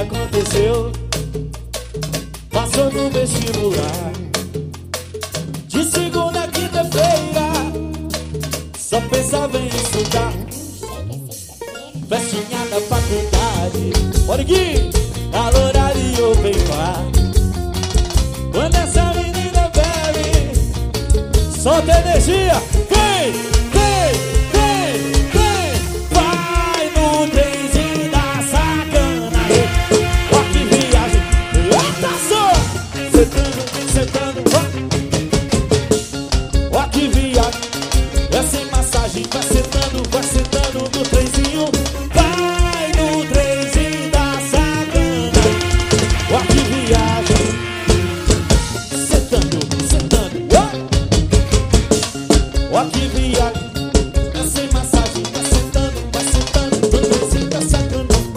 aconteceu? Passou no vestibular. De segunda a quinta-feira só pensava em estudar. Festinha na faculdade, olha aqui, calorado e open bar. Quando essa menina bebe, solta energia. Vem, vem, vem, vem. Vai no trenzinho da sacanagem. Ó que viagem, eita só. Sentando, sentando, ó que viagem. É sem massagem, vai sentando no trenzinho. Vai no trenzinho da sacanagem. Ó que viagem. Sentando, sentando, ó que viagem. É sem massagem, vai sentando no trenzinho da sacanagem.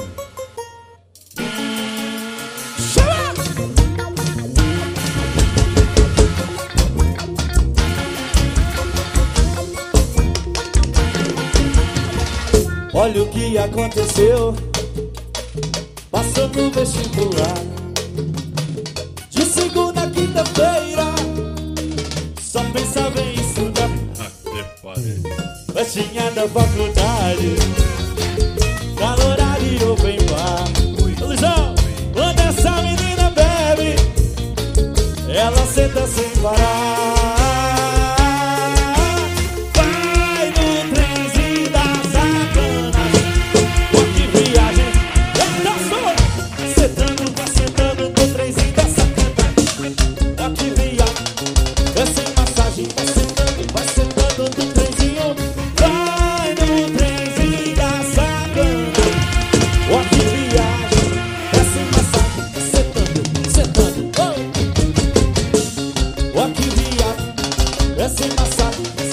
Olha o que aconteceu. Passou no vestibular. De segunda a quinta-feira só pensava em estudar. Festinha da faculdade, calorado e open bar. Luizão, quando essa menina bebe, ela senta sem parar. Vai no trenzinho da sacanagem. Ó que viagem, eita só. Sentando, vai sentando no trenzinho da sacanagem. Ó que viagem, é sem massagem, vai sentando no trenzinho. Vai no trenzinho da sacanagem. Ó que viagem, é sem massagem, vai sentando. Ó que viagem, é sem massagem.